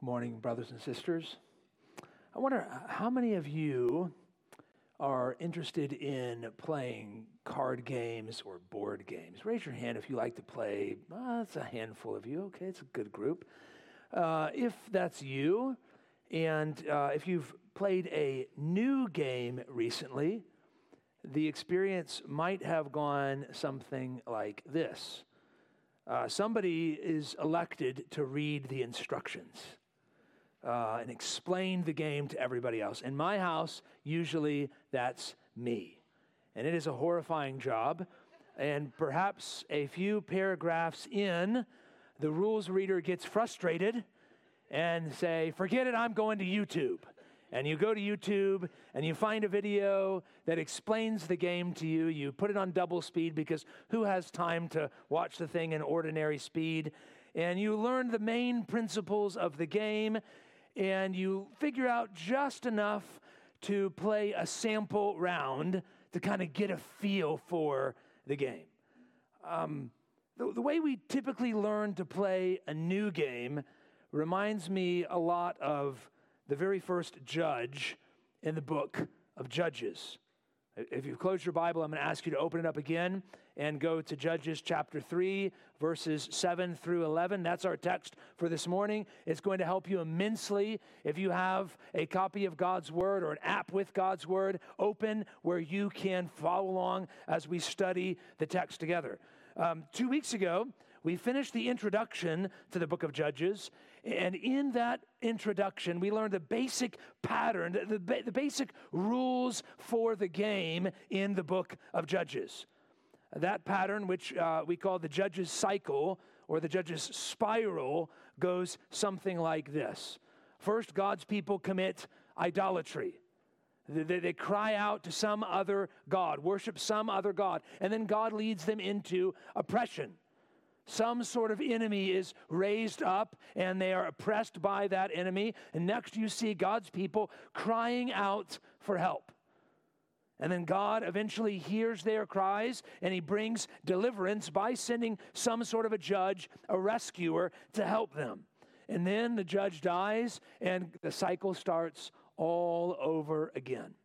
Good morning, brothers and sisters. I wonder how many of you are interested in playing card games or board games. Raise your hand if you like to play. It's a handful of you. Okay, it's a good group. If that's you, and if you've played a new game recently, the experience might have gone something like this. Somebody is elected to read the instructions and explain the game to everybody else. In my house, usually that's me. And it is a horrifying job. And perhaps a few paragraphs in, the rules reader gets frustrated and say, forget it, I'm going to YouTube. And you go to YouTube and you find a video that explains the game to you. You put it on double speed because who has time to watch the thing in ordinary speed? And you learn the main principles of the game, and you figure out just enough to play a sample round to kind of get a feel for the game. The way we typically learn to play a new game reminds me a lot of the very first judge in the book of Judges. If you close your Bible, I'm going to ask you to open it up again and go to Judges chapter 3, verses 7 through 11. That's our text for this morning. It's going to help you immensely if you have a copy of God's Word or an app with God's Word open where you can follow along as we study the text together. 2 weeks ago, we finished the introduction to the book of Judges, and in that introduction, we learned the basic pattern, the basic rules for the game in the book of Judges. That pattern, which we call the Judges cycle or the Judges spiral, goes something like this. First, God's people commit idolatry. They cry out to some other god, worship some other god, and then God leads them into oppression. Some sort of enemy is raised up, and they are oppressed by that enemy. And next you see God's people crying out for help. And then God eventually hears their cries, and he brings deliverance by sending some sort of a judge, a rescuer, to help them. And then the judge dies, and the cycle starts all over again.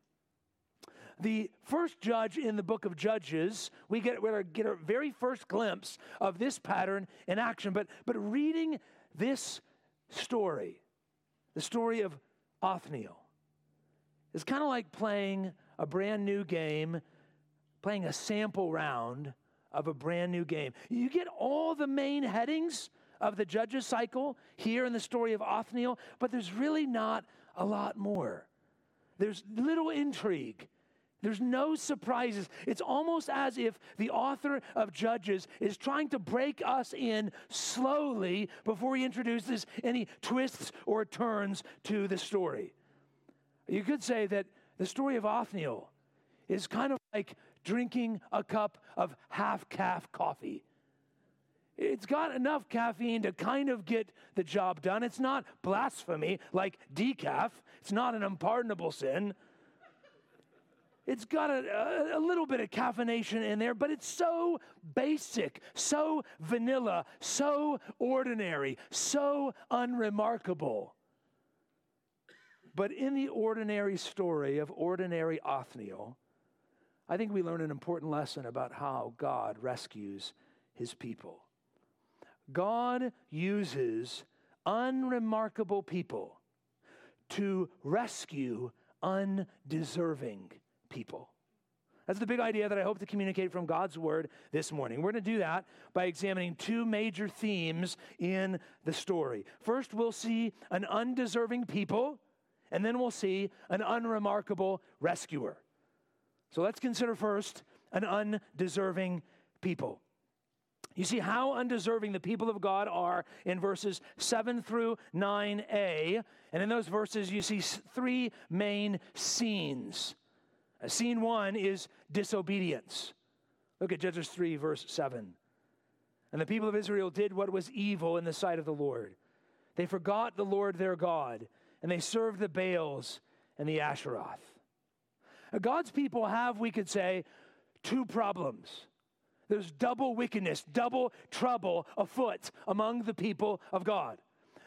The first judge in the book of Judges, we get our very first glimpse of this pattern in action. But reading this story, the story of Othniel, is kind of like playing a brand new game, playing a sample round of a brand new game. You get all the main headings of the Judges cycle here in the story of Othniel, but there's really not a lot more. There's little intrigue. There's no surprises. It's almost as if the author of Judges is trying to break us in slowly before he introduces any twists or turns to the story. You could say that the story of Othniel is kind of like drinking a cup of half-calf coffee. It's got enough caffeine to kind of get the job done. It's not blasphemy like decaf. It's not an unpardonable sin. It's got a little bit of caffeination in there, but it's so basic, so vanilla, so ordinary, so unremarkable. But in the ordinary story of ordinary Othniel, I think we learn an important lesson about how God rescues his people. God uses unremarkable people to rescue undeserving people. That's the big idea that I hope to communicate from God's Word this morning. We're going to do that by examining two major themes in the story. First, we'll see an undeserving people, and then we'll see an unremarkable rescuer. So let's consider first an undeserving people. You see how undeserving the people of God are in verses 7 through 9a. And in those verses, you see three main scenes. Scene 1 is disobedience. Look at Judges 3, verse 7. And the people of Israel did what was evil in the sight of the Lord. They forgot the Lord their God, and they served the Baals and the Asheroth. God's people have, we could say, two problems. There's double wickedness, double trouble afoot among the people of God.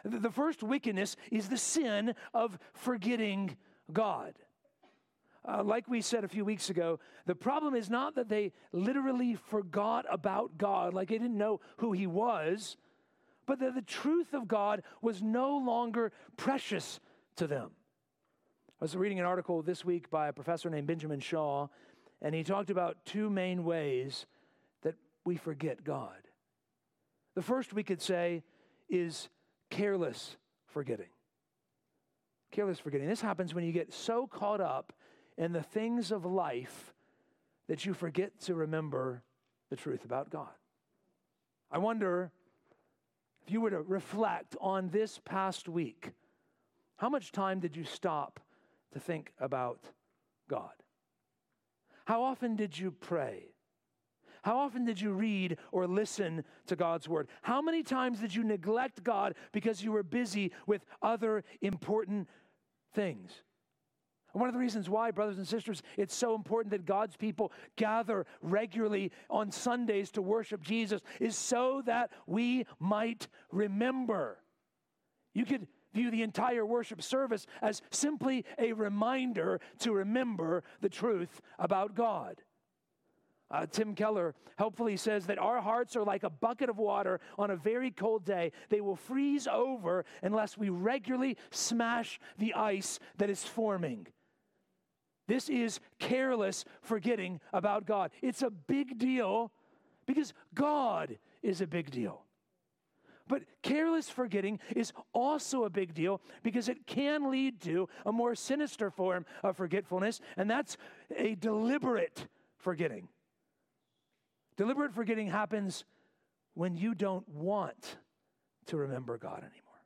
The first wickedness is the sin of forgetting God. Like we said a few weeks ago, the problem is not that they literally forgot about God, like they didn't know who He was, but that the truth of God was no longer precious to them. I was reading an article this week by a professor named Benjamin Shaw, and he talked about two main ways that we forget God. The first, we could say, is careless forgetting. Careless forgetting. This happens when you get so caught up in the things of life that you forget to remember the truth about God. I wonder if you were to reflect on this past week, how much time did you stop to think about God? How often did you pray? How often did you read or listen to God's word? How many times did you neglect God because you were busy with other important things? And one of the reasons why, brothers and sisters, it's so important that God's people gather regularly on Sundays to worship Jesus is so that we might remember. You could view the entire worship service as simply a reminder to remember the truth about God. Tim Keller helpfully says that our hearts are like a bucket of water on a very cold day. They will freeze over unless we regularly smash the ice that is forming. This is careless forgetting about God. It's a big deal because God is a big deal. But careless forgetting is also a big deal because it can lead to a more sinister form of forgetfulness, and that's a deliberate forgetting. Deliberate forgetting happens when you don't want to remember God anymore.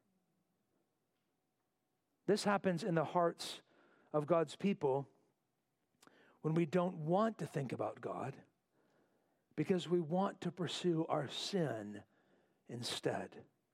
This happens in the hearts of God's people when we don't want to think about God because we want to pursue our sin instead.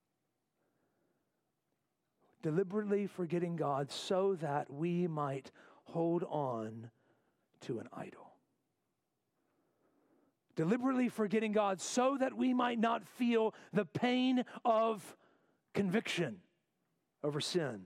Deliberately forgetting God so that we might hold on to an idol. Deliberately forgetting God so that we might not feel the pain of conviction over sin.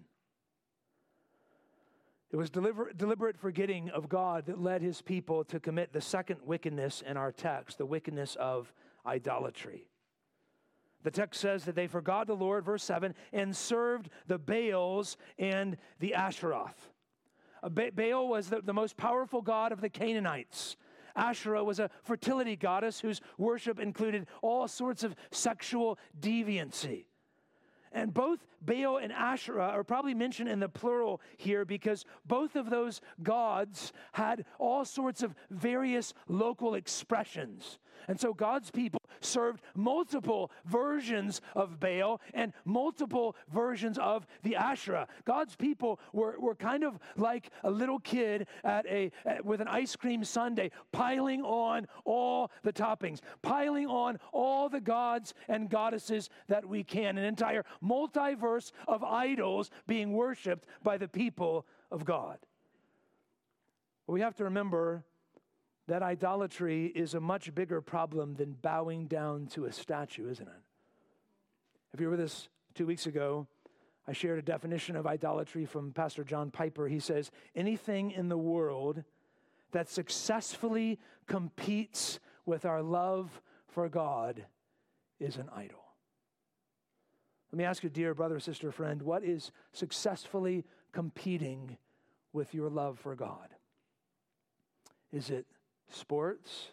It was deliberate forgetting of God that led His people to commit the second wickedness in our text, the wickedness of idolatry. The text says that they forgot the Lord, verse 7, and served the Baals and the Asheroth. Baal was the most powerful god of the Canaanites. Asherah was a fertility goddess whose worship included all sorts of sexual deviancy. And both Baal and Asherah are probably mentioned in the plural here because both of those gods had all sorts of various local expressions. And so God's people served multiple versions of Baal and multiple versions of the Asherah. God's people were kind of like a little kid with an ice cream sundae, piling on all the toppings, piling on all the gods and goddesses that we can, an entire multiverse of idols being worshipped by the people of God. But we have to remember that idolatry is a much bigger problem than bowing down to a statue, isn't it? If you were with us 2 weeks ago, I shared a definition of idolatry from Pastor John Piper. He says, anything in the world that successfully competes with our love for God is an idol. Let me ask you, dear brother, sister, friend, what is successfully competing with your love for God? Is it sports,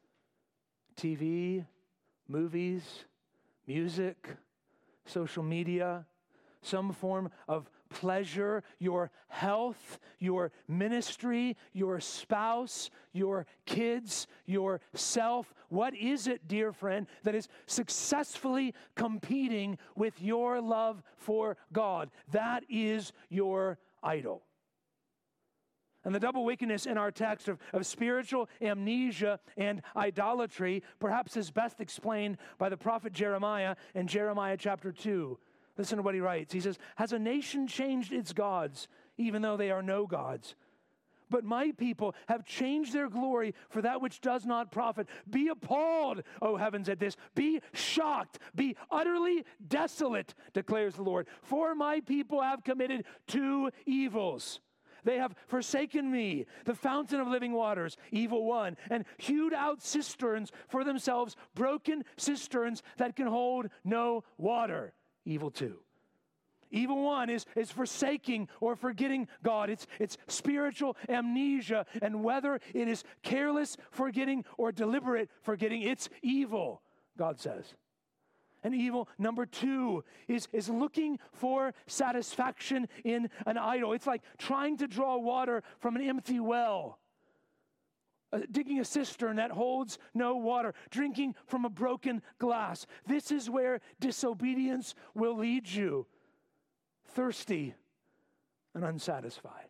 TV, movies, music, social media, some form of pleasure, your health, your ministry, your spouse, your kids, yourself? What is it, dear friend, that is successfully competing with your love for God? That is your idol. And the double wickedness in our text of spiritual amnesia and idolatry perhaps is best explained by the prophet Jeremiah in Jeremiah chapter 2. Listen to what he writes. He says, has a nation changed its gods, even though they are no gods? But my people have changed their glory for that which does not profit. Be appalled, O heavens, at this. Be shocked. Be utterly desolate, declares the Lord. For my people have committed two evils. They have forsaken me, the fountain of living waters, evil one, and hewed out cisterns for themselves, broken cisterns that can hold no water, evil two. Evil one is forsaking or forgetting God. It's spiritual amnesia, and whether it is careless forgetting or deliberate forgetting, it's evil, God says. And evil number two is looking for satisfaction in an idol. It's like trying to draw water from an empty well, digging a cistern that holds no water, drinking from a broken glass. This is where disobedience will lead you, thirsty and unsatisfied.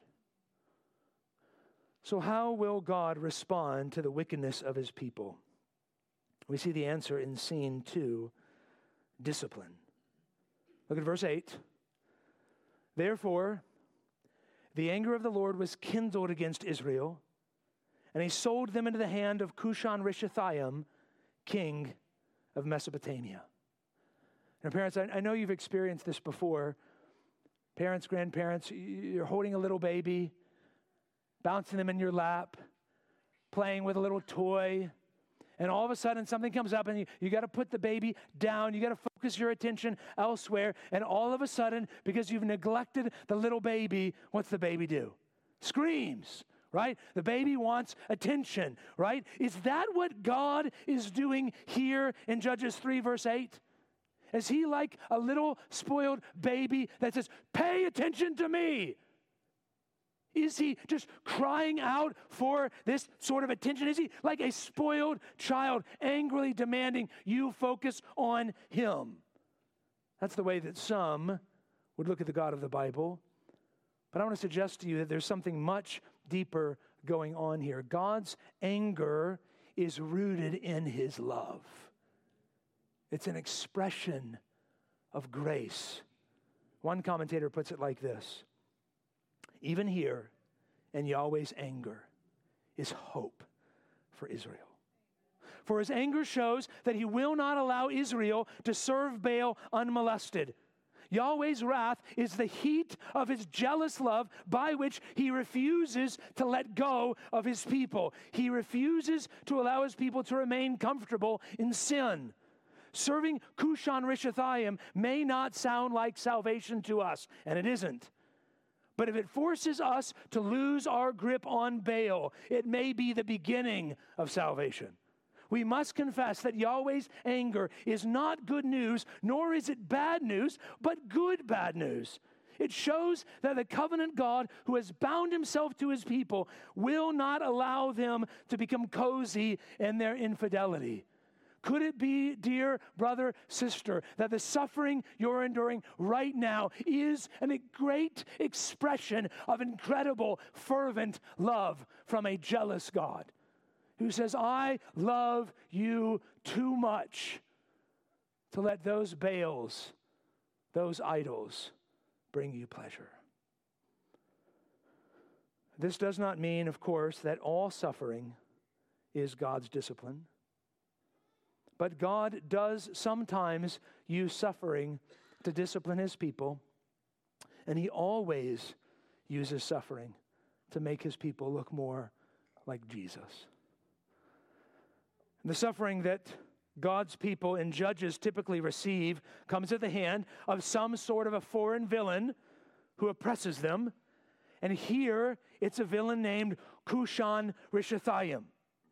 So how will God respond to the wickedness of his people? We see the answer in scene 2. Discipline. Look at verse 8. Therefore, the anger of the Lord was kindled against Israel, and he sold them into the hand of Cushan-Rishathaim, king of Mesopotamia. Now, parents, I know you've experienced this before. Parents, grandparents, you're holding a little baby, bouncing them in your lap, playing with a little toy, and all of a sudden something comes up and you got to put the baby down. You got to focus your attention elsewhere. And all of a sudden, because you've neglected the little baby, what's the baby do? Screams, right? The baby wants attention, right? Is that what God is doing here in Judges 3 verse 8? Is he like a little spoiled baby that says, pay attention to me? Is he just crying out for this sort of attention? Is he like a spoiled child, angrily demanding you focus on him? That's the way that some would look at the God of the Bible. But I want to suggest to you that there's something much deeper going on here. God's anger is rooted in his love. It's an expression of grace. One commentator puts it like this: even here, in Yahweh's anger, is hope for Israel. For his anger shows that he will not allow Israel to serve Baal unmolested. Yahweh's wrath is the heat of his jealous love by which he refuses to let go of his people. He refuses to allow his people to remain comfortable in sin. Serving Cushan-Rishathaim may not sound like salvation to us, and it isn't. But if it forces us to lose our grip on Baal, it may be the beginning of salvation. We must confess that Yahweh's anger is not good news, nor is it bad news, but good bad news. It shows that the covenant God who has bound himself to his people will not allow them to become cozy in their infidelity. Could it be, dear brother, sister, that the suffering you're enduring right now is a great expression of incredible, fervent love from a jealous God who says, I love you too much to let those Baals, those idols, bring you pleasure. This does not mean, of course, that all suffering is God's discipline. But God does sometimes use suffering to discipline his people, and he always uses suffering to make his people look more like Jesus. The suffering that God's people in Judges typically receive comes at the hand of some sort of a foreign villain who oppresses them, and here it's a villain named Cushan-Rishathaim.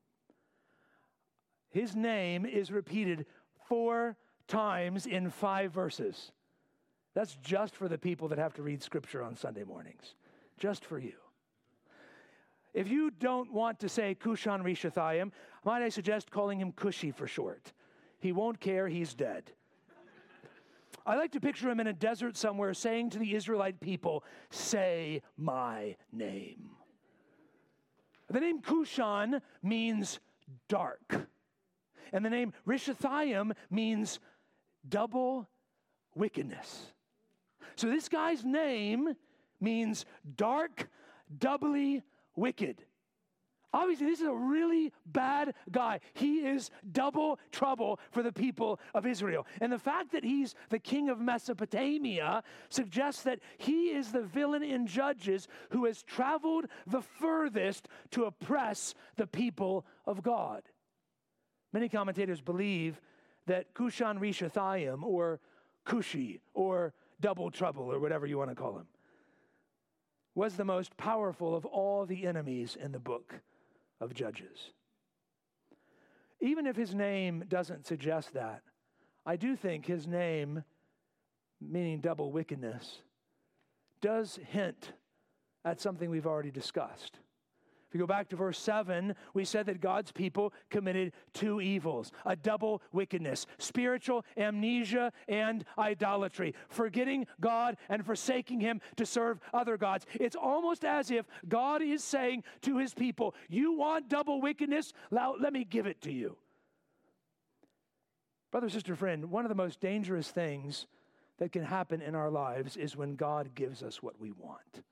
His name is repeated 4 times in 5 verses. That's just for the people that have to read Scripture on Sunday mornings. Just for you. If you don't want to say Cushan-Rishathaim, might I suggest calling him Cushy for short? He won't care, he's dead. I like to picture him in a desert somewhere saying to the Israelite people, say my name. The name Cushan means dark. And the name Rishathaim means double wickedness. So this guy's name means dark, doubly wicked. Obviously, this is a really bad guy. He is double trouble for the people of Israel. And the fact that he's the king of Mesopotamia suggests that he is the villain in Judges who has traveled the furthest to oppress the people of God. Many commentators believe that Kushan Rishathaim, or Cushi, or double trouble, or whatever you want to call him, was the most powerful of all the enemies in the book of Judges. Even if his name doesn't suggest that, I do think his name, meaning double wickedness, does hint at something we've already discussed. If you go back to verse 7, we said that God's people committed two evils, a double wickedness, spiritual amnesia and idolatry, forgetting God and forsaking him to serve other gods. It's almost as if God is saying to his people, you want double wickedness? Let me give it to you. Brother, sister, friend, one of the most dangerous things that can happen in our lives is when God gives us what we want.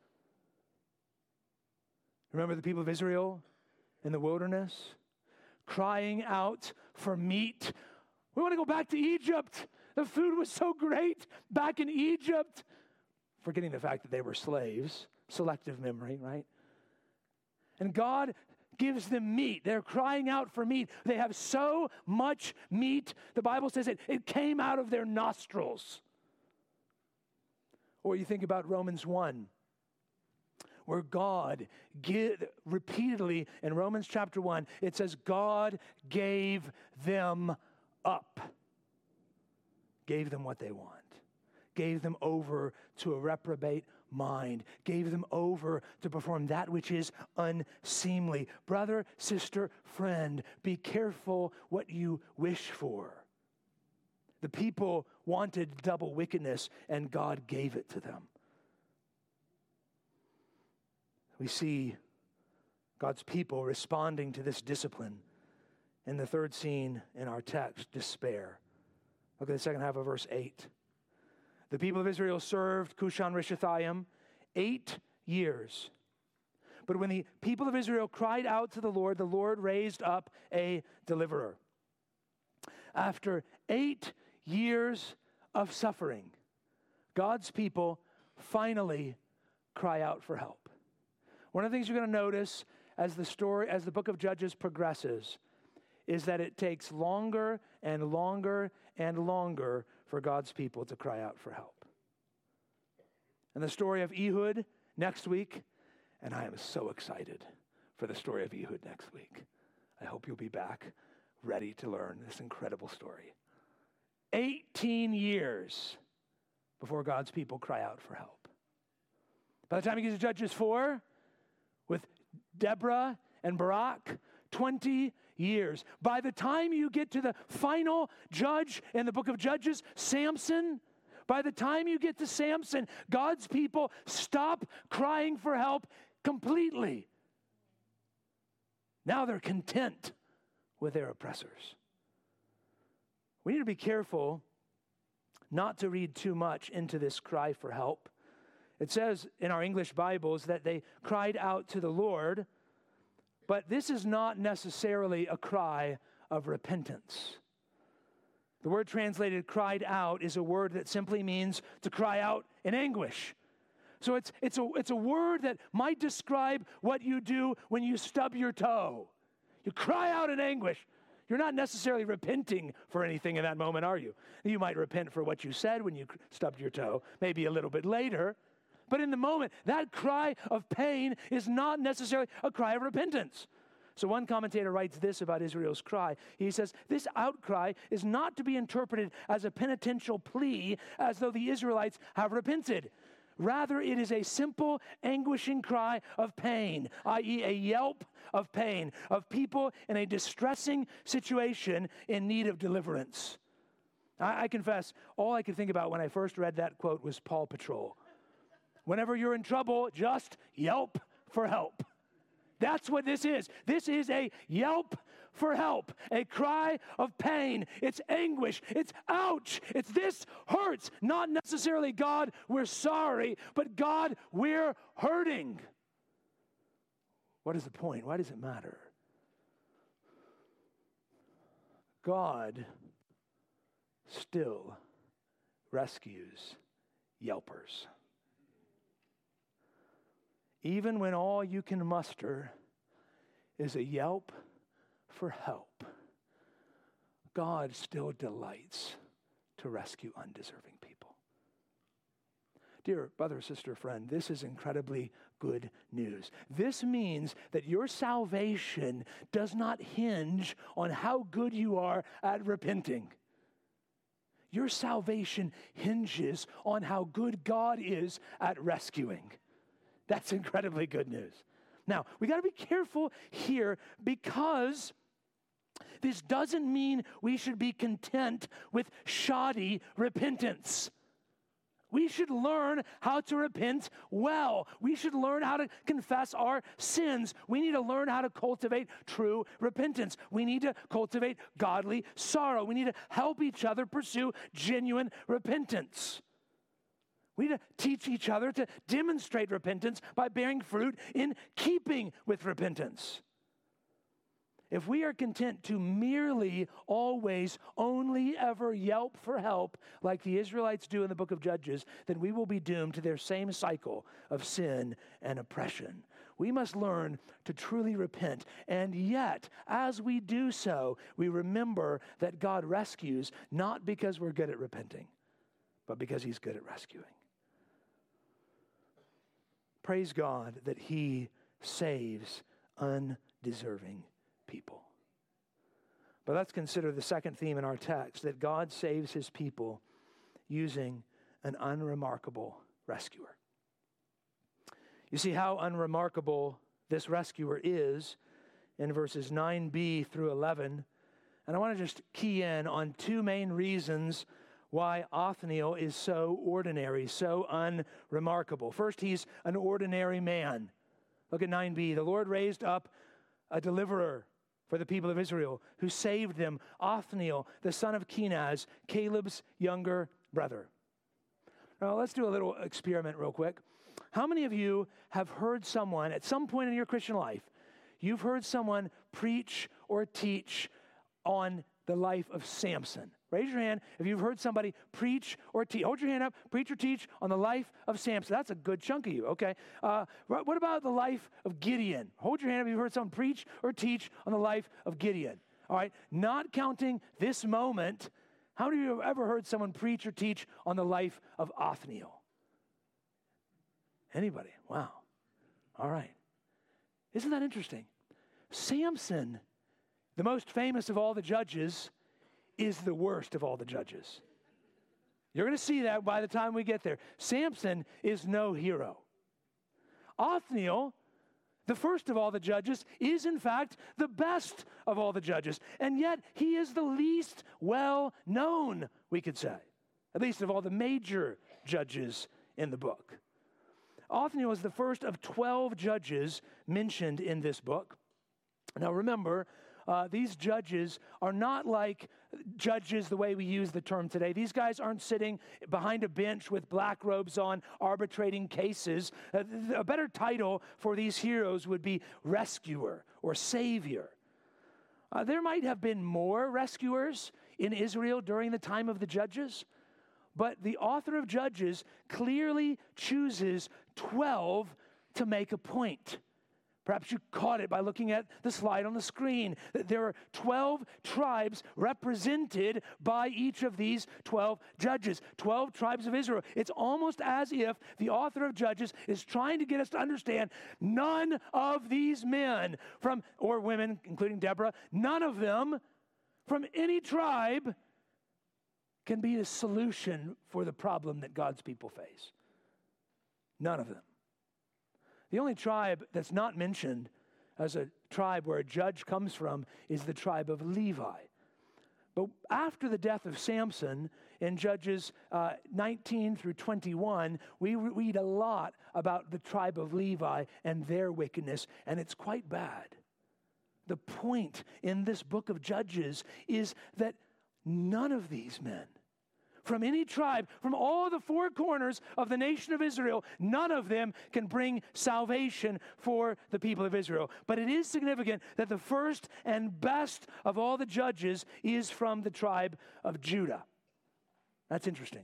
Remember the people of Israel in the wilderness, crying out for meat. We want to go back to Egypt. The food was so great back in Egypt. Forgetting the fact that they were slaves. Selective memory, right? And God gives them meat. They're crying out for meat. They have so much meat. The Bible says it came out of their nostrils. Or you think about Romans 1. Where God repeatedly in Romans chapter 1, it says God gave them up. Gave them what they want. Gave them over to a reprobate mind. Gave them over to perform that which is unseemly. Brother, sister, friend, be careful what you wish for. The people wanted double wickedness, and God gave it to them. We see God's people responding to this discipline in the third scene in our text, despair. Look at the second half of verse 8. The people of Israel served Kushan Rishathaim 8 years. But when the people of Israel cried out to the Lord raised up a deliverer. After 8 years of suffering, God's people finally cry out for help. One of the things you're going to notice as the book of Judges progresses is that it takes longer and longer and longer for God's people to cry out for help. And the story of Ehud next week, and I am so excited for the story of Ehud next week. I hope you'll be back ready to learn this incredible story. 18 years before God's people cry out for help. By the time you get to Judges 4, with Deborah and Barak, 20 years. By the time you get to the final judge in the book of Judges, Samson, by the time you get to Samson, God's people stop crying for help completely. Now they're content with their oppressors. We need to be careful not to read too much into this cry for help. It says in our English Bibles that they cried out to the Lord, but this is not necessarily a cry of repentance. The word translated cried out is a word that simply means to cry out in anguish. So it's a word that might describe what you do when you stub your toe. You cry out in anguish. You're not necessarily repenting for anything in that moment, are you? You might repent for what you said when you stubbed your toe, maybe a little bit later. But in the moment, that cry of pain is not necessarily a cry of repentance. So one commentator writes this about Israel's cry. He says, this outcry is not to be interpreted as a penitential plea as though the Israelites have repented. Rather, it is a simple, anguishing cry of pain, i.e. a yelp of pain, of people in a distressing situation in need of deliverance. I confess, all I could think about when I first read that quote was Paw Patrol. Whenever you're in trouble, just yelp for help. That's what this is. This is a yelp for help, a cry of pain. It's anguish. It's ouch. It's this hurts. Not necessarily God, we're sorry, but God, we're hurting. What is the point? Why does it matter? God still rescues yelpers. Even when all you can muster is a yelp for help, God still delights to rescue undeserving people. Dear brother, sister, friend, this is incredibly good news. This means that your salvation does not hinge on how good you are at repenting. Your salvation hinges on how good God is at rescuing. That's incredibly good news. Now, we got to be careful here because this doesn't mean we should be content with shoddy repentance. We should learn how to repent well. We should learn how to confess our sins. We need to learn how to cultivate true repentance. We need to cultivate godly sorrow. We need to help each other pursue genuine repentance. We need to teach each other to demonstrate repentance by bearing fruit in keeping with repentance. If we are content to merely, always, only ever yelp for help like the Israelites do in the book of Judges, then we will be doomed to their same cycle of sin and oppression. We must learn to truly repent, and yet, as we do so, we remember that God rescues not because we're good at repenting, but because He's good at rescuing. Praise God that He saves undeserving people. But let's consider the second theme in our text, that God saves His people using an unremarkable rescuer. You see how unremarkable this rescuer is in verses 9b through 11. And I want to just key in on two main reasons why Othniel is so ordinary, so unremarkable. First, he's an ordinary man. Look at 9b. The Lord raised up a deliverer for the people of Israel, who saved them, Othniel, the son of Kenaz, Caleb's younger brother. Now, let's do a little experiment real quick. How many of you have heard someone, at some point in your Christian life, you've heard someone preach or teach on the life of Samson? Raise your hand if you've heard somebody preach or teach. Hold your hand up, preach or teach on the life of Samson. That's a good chunk of you, okay? What about the life of Gideon? Hold your hand if you've heard someone preach or teach on the life of Gideon. All right, not counting this moment, how many of you have ever heard someone preach or teach on the life of Othniel? Anybody? Wow. All right. Isn't that interesting? Samson, the most famous of all the judges, is the worst of all the judges. You're going to see that by the time we get there. Samson is no hero. Othniel, the first of all the judges, is in fact the best of all the judges. And yet he is the least well known, we could say, at least of all the major judges in the book. Othniel is the first of 12 judges mentioned in this book. Now remember, these judges are not like judges the way we use the term today. These guys aren't sitting behind a bench with black robes on arbitrating cases. A better title for these heroes would be rescuer or savior. There might have been more rescuers in Israel during the time of the judges, but the author of Judges clearly chooses 12 to make a point. Perhaps you caught it by looking at the slide on the screen. There are 12 tribes represented by each of these 12 judges, 12 tribes of Israel. It's almost as if the author of Judges is trying to get us to understand none of these men or women, including Deborah, none of them from any tribe can be a solution for the problem that God's people face. None of them. The only tribe that's not mentioned as a tribe where a judge comes from is the tribe of Levi. But after the death of Samson, in Judges 19 through 21, we read a lot about the tribe of Levi and their wickedness, and it's quite bad. The point in this book of Judges is that none of these men from any tribe, from all the four corners of the nation of Israel, none of them can bring salvation for the people of Israel. But it is significant that the first and best of all the judges is from the tribe of Judah. That's interesting.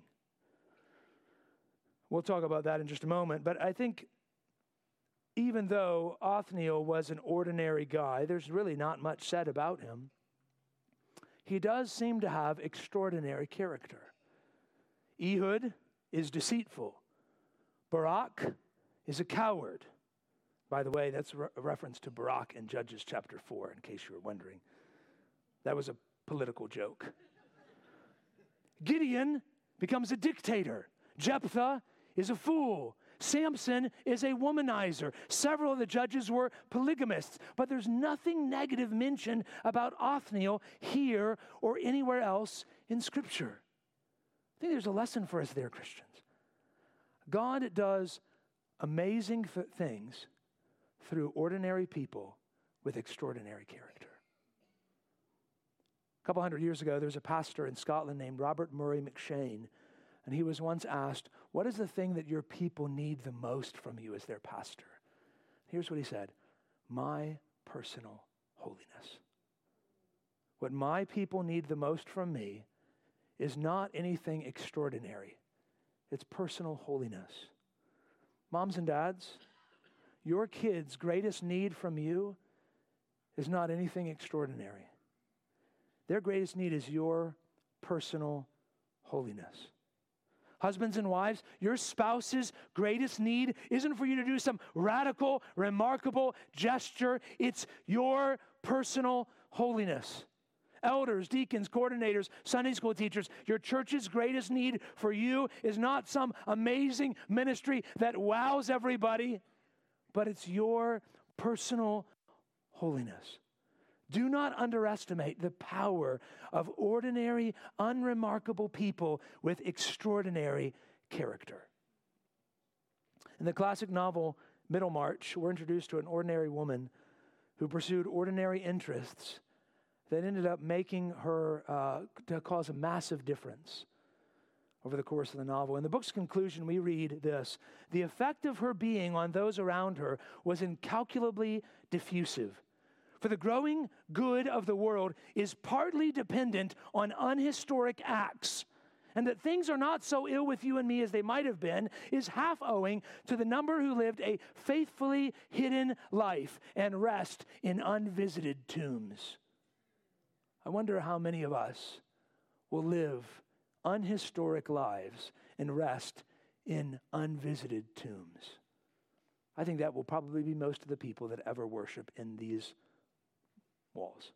We'll talk about that in just a moment. But I think even though Othniel was an ordinary guy, there's really not much said about him. He does seem to have extraordinary character. Ehud is deceitful. Barak is a coward. By the way, that's a reference to Barak in Judges chapter 4, in case you were wondering. That was a political joke. Gideon becomes a dictator. Jephthah is a fool. Samson is a womanizer. Several of the judges were polygamists, but there's nothing negative mentioned about Othniel here or anywhere else in Scripture. I think there's a lesson for us there, Christians. God does amazing things through ordinary people with extraordinary character. A couple hundred years ago, there was a pastor in Scotland named Robert Murray McShane, and he was once asked, what is the thing that your people need the most from you as their pastor? Here's what he said: my personal holiness. What my people need the most from me is not anything extraordinary. It's personal holiness. Moms and dads, your kids' greatest need from you is not anything extraordinary. Their greatest need is your personal holiness. Husbands and wives, your spouse's greatest need isn't for you to do some radical, remarkable gesture. It's your personal holiness. Elders, deacons, coordinators, Sunday school teachers, your church's greatest need for you is not some amazing ministry that wows everybody, but it's your personal holiness. Do not underestimate the power of ordinary, unremarkable people with extraordinary character. In the classic novel Middlemarch, we're introduced to an ordinary woman who pursued ordinary interests that ended up making her to cause a massive difference over the course of the novel. In the book's conclusion, we read this: the effect of her being on those around her was incalculably diffusive. For the growing good of the world is partly dependent on unhistoric acts, and that things are not so ill with you and me as they might have been is half owing to the number who lived a faithfully hidden life and rest in unvisited tombs. I wonder how many of us will live unhistoric lives and rest in unvisited tombs. I think that will probably be most of the people that ever worship in these walls.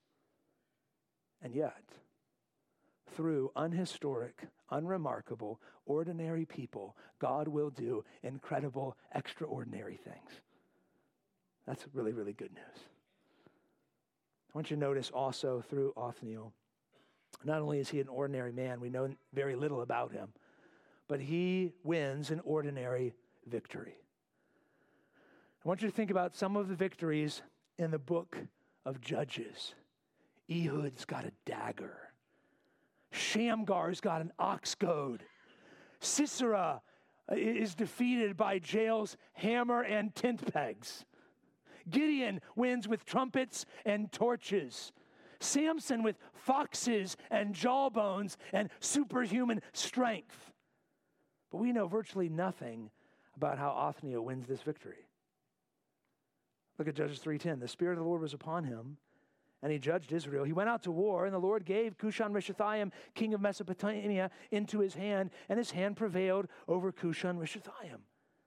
And yet, through unhistoric, unremarkable, ordinary people, God will do incredible, extraordinary things. That's really, really good news. I want you to notice also through Othniel, not only is he an ordinary man, we know very little about him, but he wins an ordinary victory. I want you to think about some of the victories in the book of Judges. Ehud's got a dagger. Shamgar's got an ox goad. Sisera is defeated by Jael's hammer and tent pegs. Gideon wins with trumpets and torches. Samson with foxes and jawbones and superhuman strength. But we know virtually nothing about how Othniel wins this victory. Look at Judges 3:10. The Spirit of the Lord was upon him, and he judged Israel. He went out to war, and the Lord gave Cushan-Rishathaim, king of Mesopotamia, into his hand, and his hand prevailed over Cushan-Rishathaim.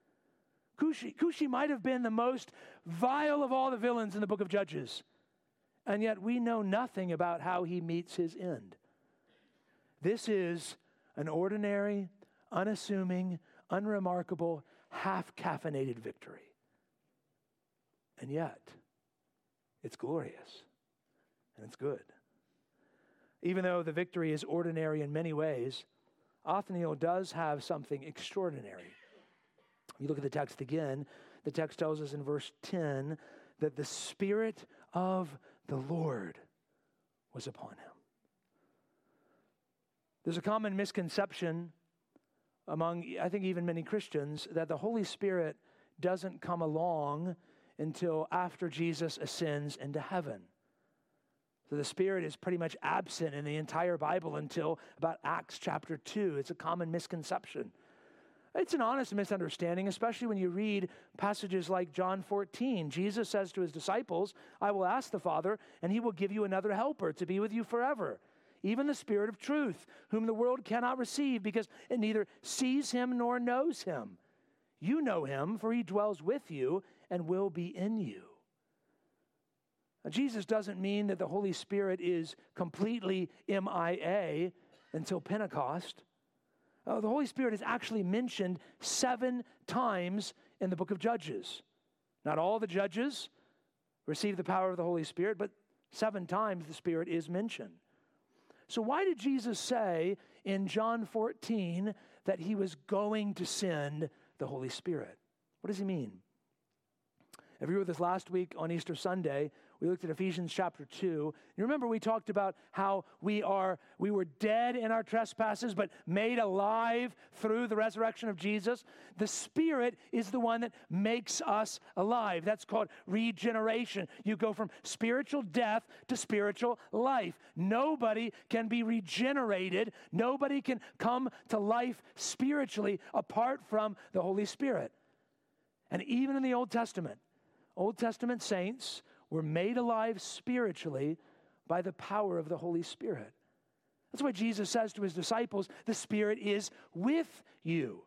Cushi might have been the most vile of all the villains in the book of Judges, and yet we know nothing about how he meets his end. This is an ordinary, unassuming, unremarkable, half-caffeinated victory. And yet, it's glorious, and it's good. Even though the victory is ordinary in many ways, Othniel does have something extraordinary. You look at the text again, the text tells us in verse 10 that the Spirit of the Lord was upon him. There's a common misconception among, I think, even many Christians, that the Holy Spirit doesn't come along until after Jesus ascends into heaven. So the Spirit is pretty much absent in the entire Bible until about Acts chapter 2. It's a common misconception. It's an honest misunderstanding, especially when you read passages like John 14. Jesus says to his disciples, I will ask the Father, and he will give you another helper to be with you forever, even the Spirit of truth, whom the world cannot receive because it neither sees him nor knows him. You know him, for he dwells with you and will be in you. Now, Jesus doesn't mean that the Holy Spirit is completely MIA until Pentecost. The Holy Spirit is actually mentioned 7 times in the book of Judges. Not all the judges receive the power of the Holy Spirit, but 7 times the Spirit is mentioned. So why did Jesus say in John 14 that he was going to send the Holy Spirit? What does he mean? If you were with us last week on Easter Sunday, we looked at Ephesians chapter 2. You remember we talked about how we were dead in our trespasses, but made alive through the resurrection of Jesus. The Spirit is the one that makes us alive. That's called regeneration. You go from spiritual death to spiritual life. Nobody can be regenerated. Nobody can come to life spiritually apart from the Holy Spirit. And even in the Old Testament saints were made alive spiritually by the power of the Holy Spirit. That's why Jesus says to his disciples, the Spirit is with you.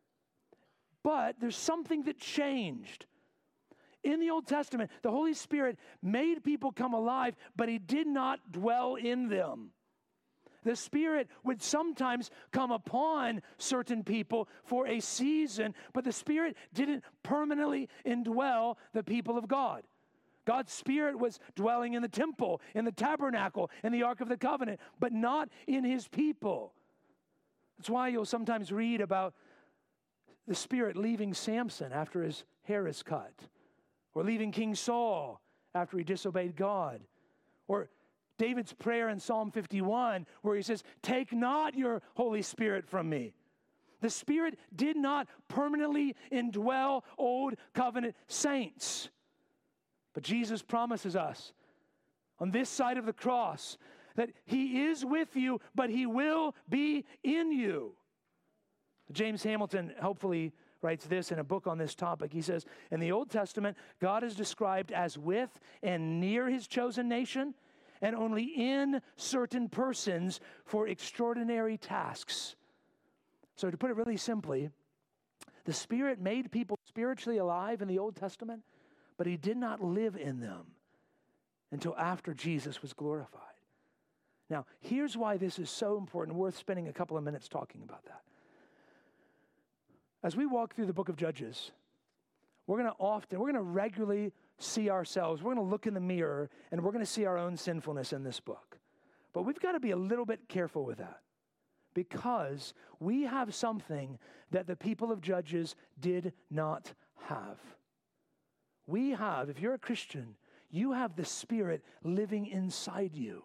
But there's something that changed. In the Old Testament, the Holy Spirit made people come alive, but he did not dwell in them. The Spirit would sometimes come upon certain people for a season, but the Spirit didn't permanently indwell the people of God. God's Spirit was dwelling in the temple, in the tabernacle, in the Ark of the Covenant, but not in his people. That's why you'll sometimes read about the Spirit leaving Samson after his hair is cut, or leaving King Saul after he disobeyed God, or David's prayer in Psalm 51 where he says, take not your Holy Spirit from me. The Spirit did not permanently indwell old covenant saints. But Jesus promises us on this side of the cross that he is with you, but he will be in you. James Hamilton helpfully writes this in a book on this topic. He says, in the Old Testament, God is described as with and near his chosen nation, and only in certain persons for extraordinary tasks. So to put it really simply, the Spirit made people spiritually alive in the Old Testament, but he did not live in them until after Jesus was glorified. Now, here's why this is so important, worth spending a couple of minutes talking about that. As we walk through the book of Judges, we're going to regularly see ourselves. We're going to look in the mirror, and we're going to see our own sinfulness in this book. But we've got to be a little bit careful with that, because we have something that the people of Judges did not have. We have, if you're a Christian, you have the Spirit living inside you.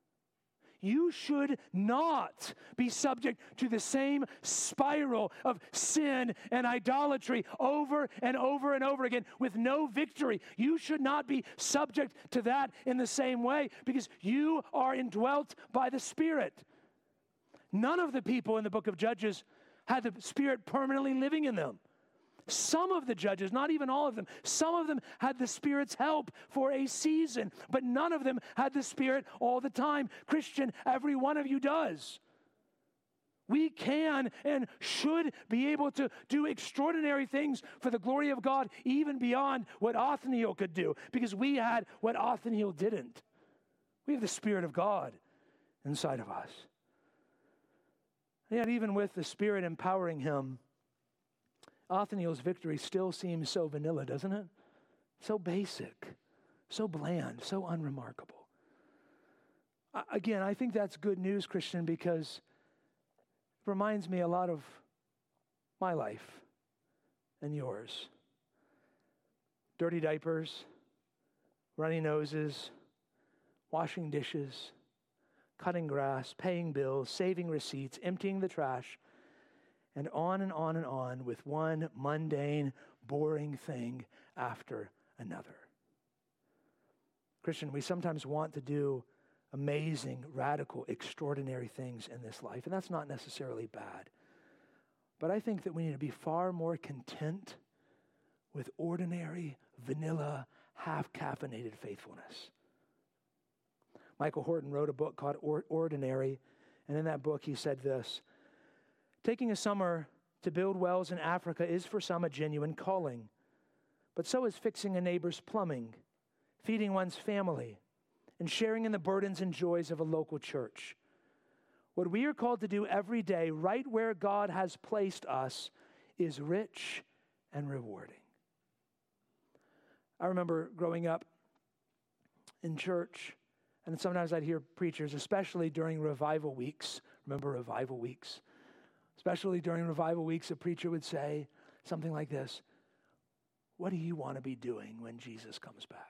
You should not be subject to the same spiral of sin and idolatry over and over and over again with no victory. You should not be subject to that in the same way, because you are indwelt by the Spirit. None of the people in the book of Judges had the Spirit permanently living in them. Some of the judges, not even all of them, some of them had the Spirit's help for a season, but none of them had the Spirit all the time. Christian, every one of you does. We can and should be able to do extraordinary things for the glory of God, even beyond what Othniel could do, because we had what Othniel didn't. We have the Spirit of God inside of us. And yet, even with the Spirit empowering him, Othniel's victory still seems so vanilla, doesn't it? So basic, so bland, so unremarkable. Again, I think that's good news, Christian, because it reminds me a lot of my life and yours. Dirty diapers, runny noses, washing dishes, cutting grass, paying bills, saving receipts, emptying the trash, and on and on and on with one mundane, boring thing after another. Christian, we sometimes want to do amazing, radical, extraordinary things in this life, and that's not necessarily bad. But I think that we need to be far more content with ordinary, vanilla, half-caffeinated faithfulness. Michael Horton wrote a book called Ordinary, and in that book he said this: taking a summer to build wells in Africa is for some a genuine calling, but so is fixing a neighbor's plumbing, feeding one's family, and sharing in the burdens and joys of a local church. What we are called to do every day, right where God has placed us, is rich and rewarding. I remember growing up in church, and sometimes I'd hear preachers, especially during revival weeks. Remember revival weeks? Especially during revival weeks, a preacher would say something like this: what do you want to be doing when Jesus comes back?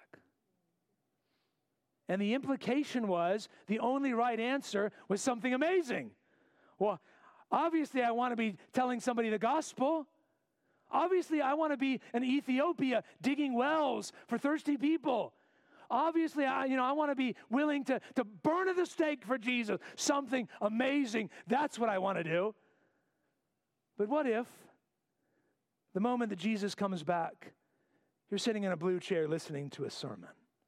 And the implication was the only right answer was something amazing. Well, obviously I want to be telling somebody the gospel. Obviously I want to be in Ethiopia digging wells for thirsty people. Obviously I want to be willing to burn at the stake for Jesus. Something amazing. That's what I want to do. But what if the moment that Jesus comes back, you're sitting in a blue chair listening to a sermon?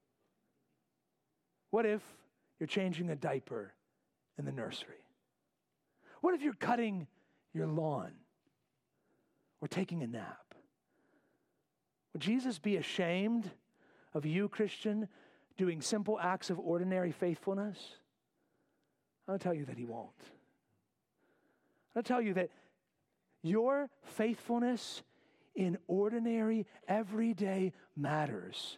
What if you're changing a diaper in the nursery? What if you're cutting your lawn or taking a nap? Would Jesus be ashamed of you, Christian, doing simple acts of ordinary faithfulness? I'll tell you that he won't. I'll tell you that your faithfulness in ordinary, everyday matters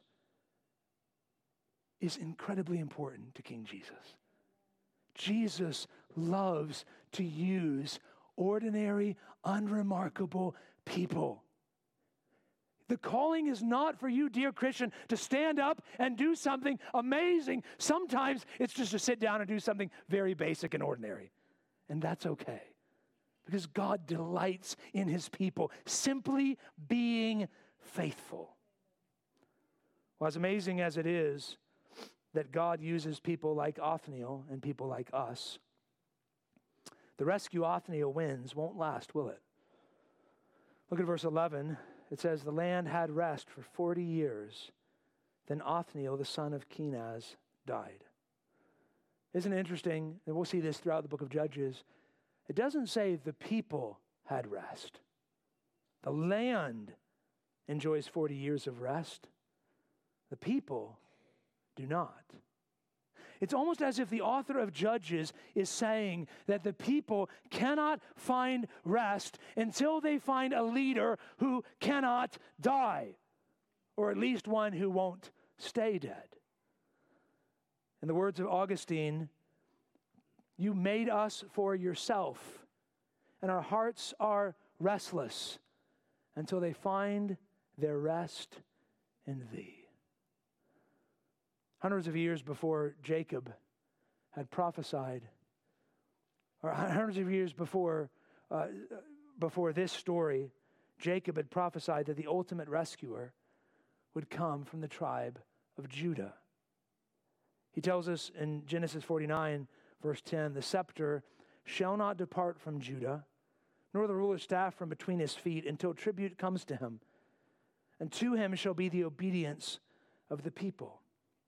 is incredibly important to King Jesus. Jesus loves to use ordinary, unremarkable people. The calling is not for you, dear Christian, to stand up and do something amazing. Sometimes it's just to sit down and do something very basic and ordinary. And that's okay, because God delights in his people simply being faithful. Well, as amazing as it is that God uses people like Othniel and people like us, the rescue Othniel wins won't last, will it? Look at verse 11. It says, the land had rest for 40 years. Then Othniel, the son of Kenaz, died. Isn't it interesting? And we'll see this throughout the book of Judges. It doesn't say the people had rest. The land enjoys 40 years of rest. The people do not. It's almost as if the author of Judges is saying that the people cannot find rest until they find a leader who cannot die, or at least one who won't stay dead. In the words of Augustine, you made us for yourself, and our hearts are restless until they find their rest in thee. Hundreds of years before Jacob had prophesied, or hundreds of years before this story, Jacob had prophesied that the ultimate rescuer would come from the tribe of Judah. He tells us in Genesis 49, verse 10, the scepter shall not depart from Judah, nor the ruler's staff from between his feet, until tribute comes to him. And to him shall be the obedience of the people.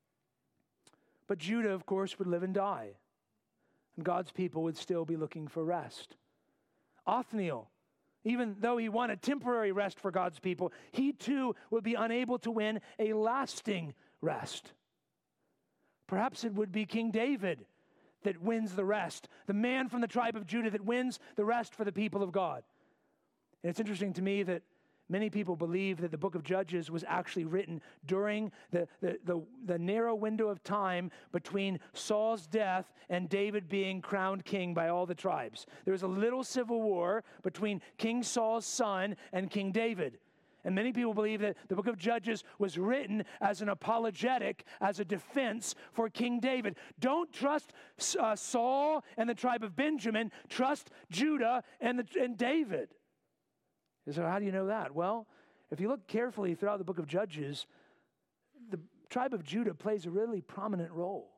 But Judah, of course, would live and die, and God's people would still be looking for rest. Othniel, even though he won a temporary rest for God's people, he too would be unable to win a lasting rest. Perhaps it would be King David that wins the rest, the man from the tribe of Judah that wins the rest for the people of God. And it's interesting to me that many people believe that the book of Judges was actually written during the narrow window of time between Saul's death and David being crowned king by all the tribes. There was a little civil war between King Saul's son and King David. And many people believe that the book of Judges was written as an apologetic, as a defense for King David. Don't trust Saul and the tribe of Benjamin. Trust Judah and David. So how do you know that? Well, if you look carefully throughout the book of Judges, the tribe of Judah plays a really prominent role.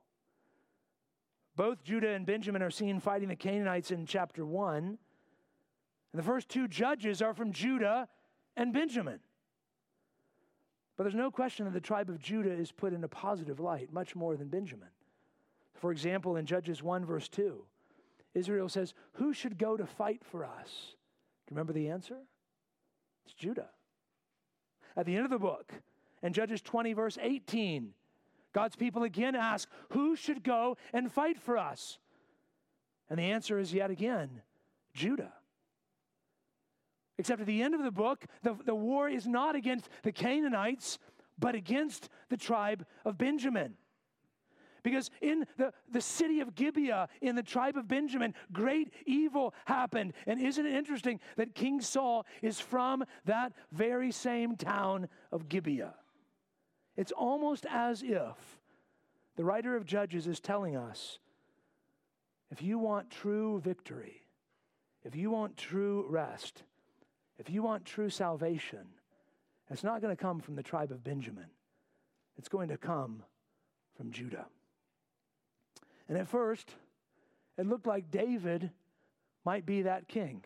Both Judah and Benjamin are seen fighting the Canaanites in chapter 1. And the first two judges are from Judah and Benjamin. But there's no question that the tribe of Judah is put in a positive light, much more than Benjamin. For example, in Judges 1, verse 2, Israel says, "Who should go to fight for us?" Do you remember the answer? It's Judah. At the end of the book, in Judges 20, verse 18, God's people again ask, "Who should go and fight for us?" And the answer is yet again, Judah. Except at the end of the book, the war is not against the Canaanites, but against the tribe of Benjamin. Because in the city of Gibeah, in the tribe of Benjamin, great evil happened. And isn't it interesting that King Saul is from that very same town of Gibeah? It's almost as if the writer of Judges is telling us, if you want true victory, if you want true rest, if you want true salvation, it's not going to come from the tribe of Benjamin. It's going to come from Judah. And at first, it looked like David might be that king.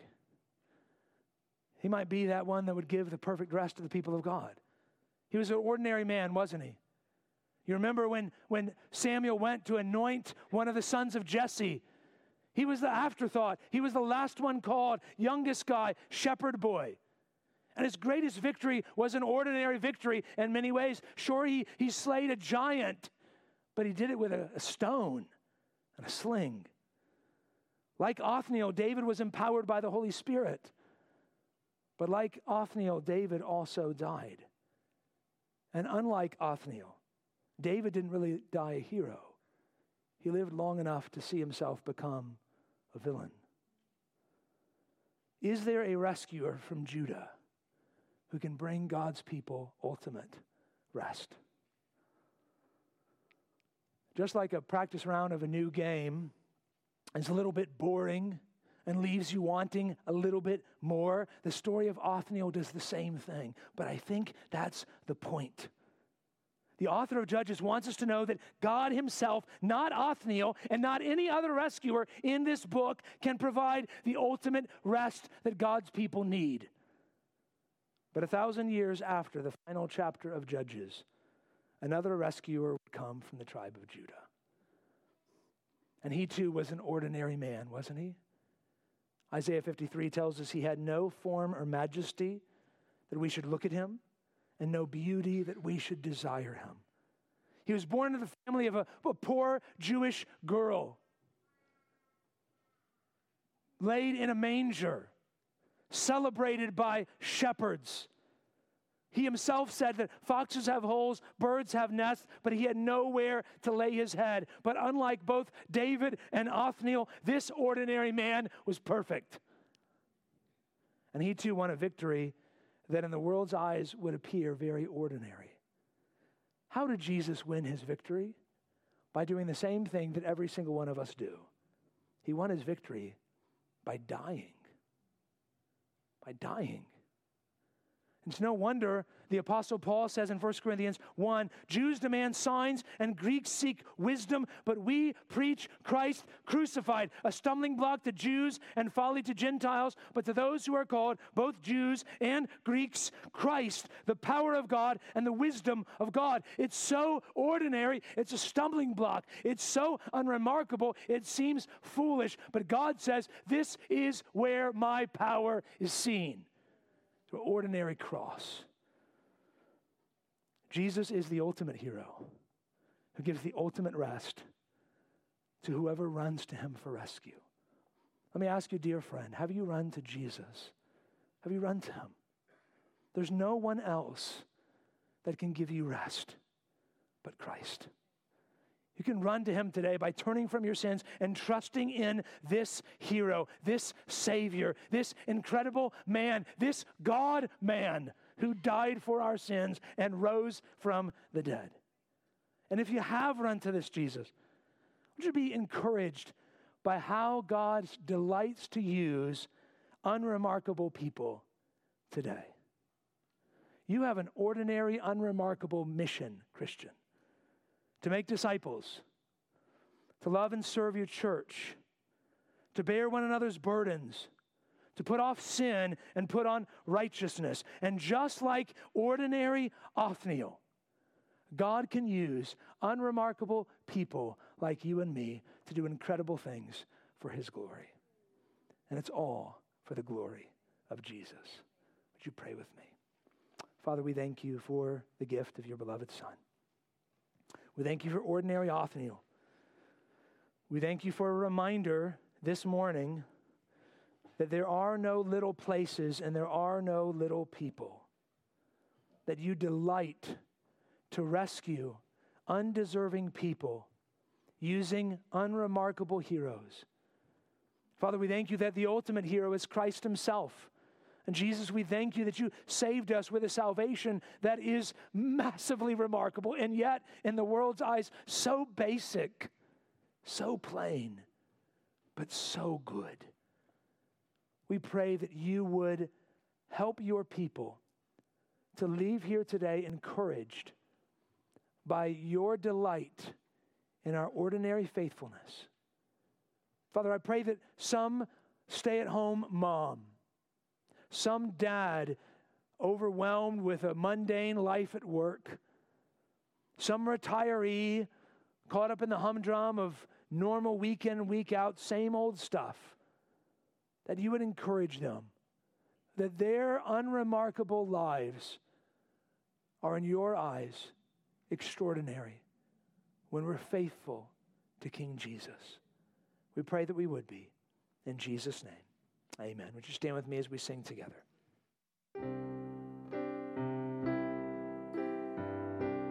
He might be that one that would give the perfect rest to the people of God. He was an ordinary man, wasn't he? You remember when Samuel went to anoint one of the sons of Jesse, he was the afterthought. He was the last one called, youngest guy, shepherd boy. And his greatest victory was an ordinary victory in many ways. Sure, he slayed a giant, but he did it with a stone and a sling. Like Othniel, David was empowered by the Holy Spirit. But like Othniel, David also died. And unlike Othniel, David didn't really die a hero. He lived long enough to see himself become a villain. Is there a rescuer from Judah who can bring God's people ultimate rest? Just like a practice round of a new game is a little bit boring and leaves you wanting a little bit more, the story of Othniel does the same thing. But I think that's the point. The author of Judges wants us to know that God himself, not Othniel, and not any other rescuer in this book can provide the ultimate rest that God's people need. But 1,000 years after the final chapter of Judges, another rescuer would come from the tribe of Judah. And he too was an ordinary man, wasn't he? Isaiah 53 tells us he had no form or majesty that we should look at him, and no beauty that we should desire him. He was born into the family of a poor Jewish girl, laid in a manger, celebrated by shepherds. He himself said that foxes have holes, birds have nests, but he had nowhere to lay his head. But unlike both David and Othniel, this ordinary man was perfect. And he too won a victory that in the world's eyes would appear very ordinary. How did Jesus win his victory? By doing the same thing that every single one of us do. He won his victory by dying. By dying. It's no wonder the Apostle Paul says in 1 Corinthians 1, Jews demand signs and Greeks seek wisdom, but we preach Christ crucified, a stumbling block to Jews and folly to Gentiles, but to those who are called, both Jews and Greeks, Christ, the power of God and the wisdom of God. It's so ordinary, it's a stumbling block. It's so unremarkable, it seems foolish, but God says, this is where my power is seen. An ordinary cross. Jesus is the ultimate hero who gives the ultimate rest to whoever runs to him for rescue. Let me ask you, dear friend, have you run to Jesus? Have you run to him? There's no one else that can give you rest but Christ. You can run to him today by turning from your sins and trusting in this hero, this Savior, this incredible man, this God-man who died for our sins and rose from the dead. And if you have run to this Jesus, would you be encouraged by how God delights to use unremarkable people today? You have an ordinary, unremarkable mission, Christian, to make disciples, to love and serve your church, to bear one another's burdens, to put off sin and put on righteousness. And just like ordinary Othniel, God can use unremarkable people like you and me to do incredible things for his glory. And it's all for the glory of Jesus. Would you pray with me? Father, we thank you for the gift of your beloved Son. We thank you for ordinary Othniel. We thank you for a reminder this morning that there are no little places and there are no little people, that you delight to rescue undeserving people using unremarkable heroes. Father, we thank you that the ultimate hero is Christ himself. And Jesus, we thank you that you saved us with a salvation that is massively remarkable and yet, in the world's eyes, so basic, so plain, but so good. We pray that you would help your people to leave here today encouraged by your delight in our ordinary faithfulness. Father, I pray that some stay-at-home mom, some dad overwhelmed with a mundane life at work, some retiree caught up in the humdrum of normal week in, week out, same old stuff, that you would encourage them, that their unremarkable lives are in your eyes extraordinary when we're faithful to King Jesus. We pray that we would be. In Jesus' name, amen. Would you stand with me as we sing together?